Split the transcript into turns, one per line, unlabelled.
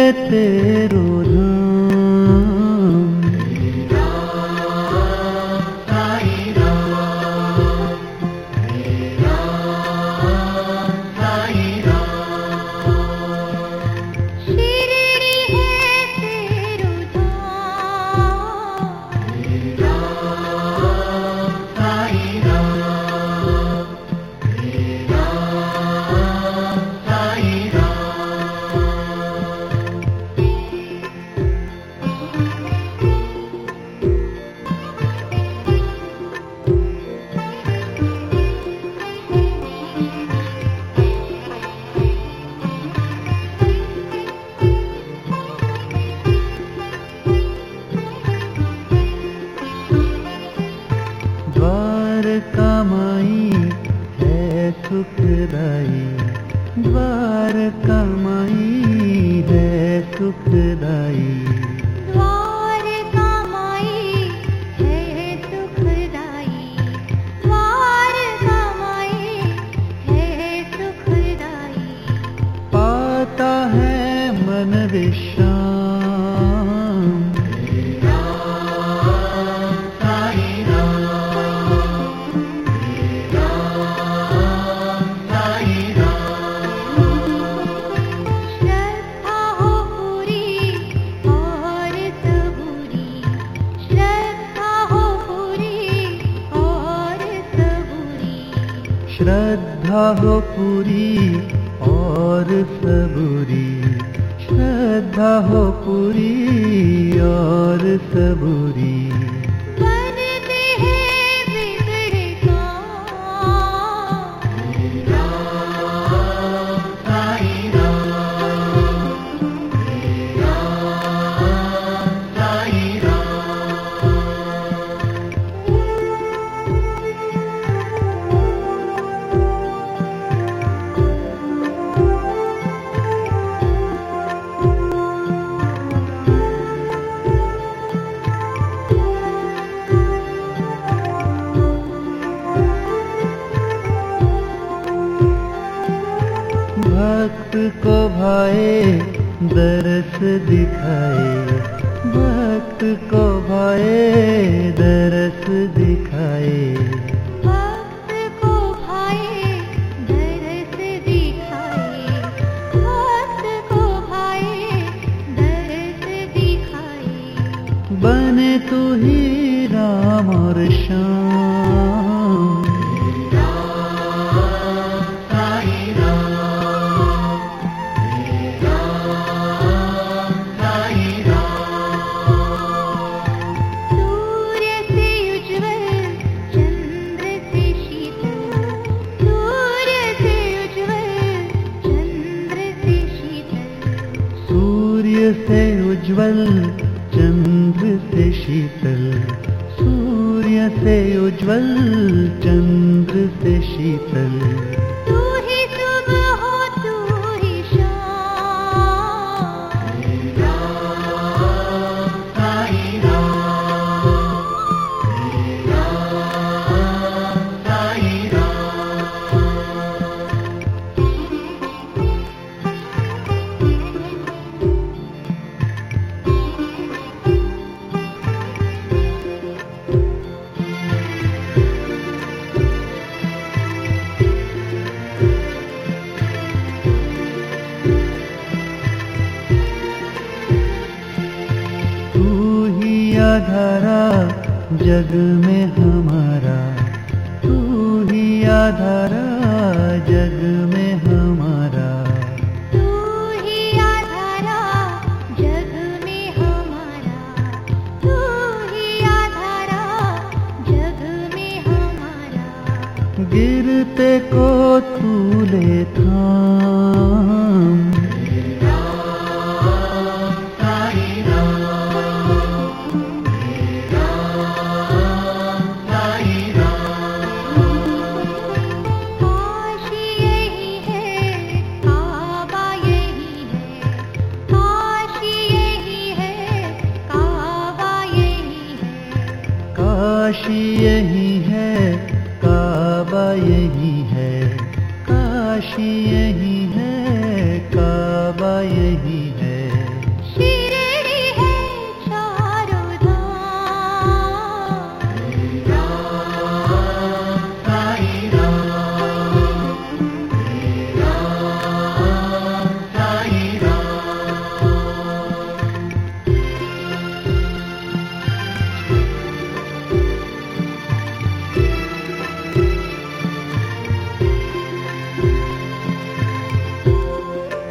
तेरो धाम। द्वारका माई है सुखदाई, द्वारका माई है सुखदाई।
द्वारका माई है सुखदाई, द्वारका माई है सुखदाई।
पाता है मन विश्राम, श्रद्धा हो पूरी और सबूरी, श्रद्धा हो पूरी और सबूरी।
बनते हैं बिगड़े काम,
भक्त को भाए दरस दिखाए, भक्त को भाए दरस दिखाए।
भक्त को भाए दरस दिखाए, भक्त को भाए दरस दिखाए।
बने तू ही राम और श्याम, सूर्य से उज्ज्वल चंद्र से शीतल, सूर्य से उज्ज्वल चंद्र से शीतल।
तू ही सुबह हो तू ही शाम,
आधारा जग में हमारा, तू ही आधारा जग में हमारा।
तू ही आधारा जग में हमारा, तू ही आधारा जग में हमारा।
गिरते को तू ले थाम, काशी यही है काबा यही है, काशी यही है काबा यही है।